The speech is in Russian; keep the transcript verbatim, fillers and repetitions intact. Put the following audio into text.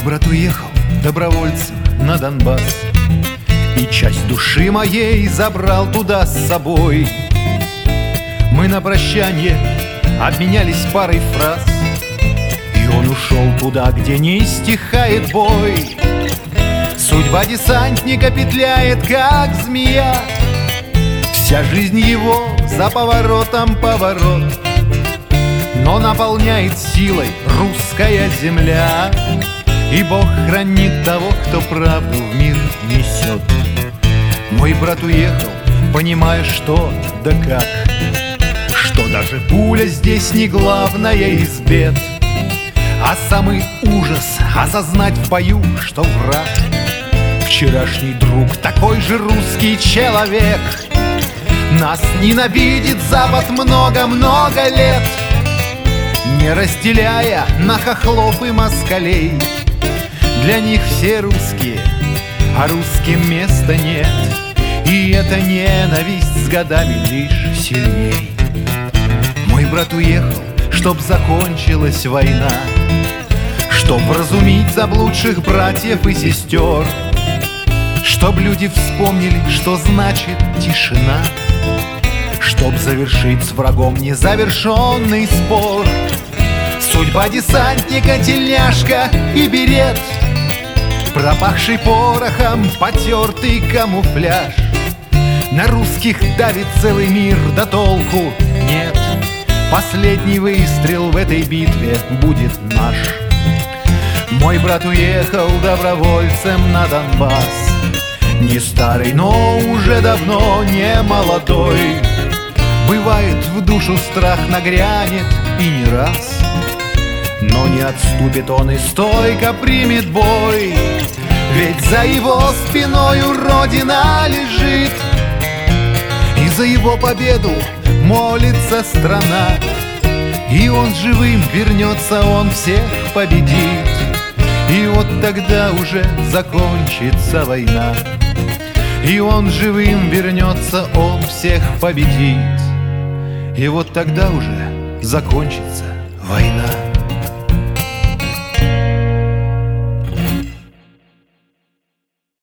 брат уехал добровольцем на Донбасс, и часть души моей забрал туда с собой. Мы на прощанье обменялись парой фраз, и он ушел туда, где не стихает бой. Судьба десантника петляет, как змея, вся жизнь его за поворотом поворот, но наполняет силой русская земля. И Бог хранит того, кто правду в мир несет. Мой брат уехал, понимая, что да как, что даже пуля здесь не главная из бед, а самый ужас осознать в бою, что враг вчерашний друг, такой же русский человек. Нас ненавидит Запад много-много лет, не разделяя на хохлов и москалей. Для них все русские, а русским места нет, и эта ненависть с годами лишь сильней. Мой брат уехал, чтоб закончилась война, чтоб вразумить заблудших братьев и сестер, чтоб люди вспомнили, что значит тишина, чтоб завершить с врагом незавершенный спор. Судьба десантника — тельняшка и берет, пропахший порохом потертый камуфляж. На русских давит целый мир, да толку нет. Последний выстрел в этой битве будет наш. Мой брат уехал добровольцем на Донбасс, не старый, но уже давно не молодой. Бывает, в душу страх нагрянет и не раз, но не отступит он и стойко примет бой. Ведь за его спиною Родина лежит, и за его победу молится страна. И он живым вернется, он всех победит, и вот тогда уже закончится война. И он живым вернется, он всех победит, и вот тогда уже закончится война.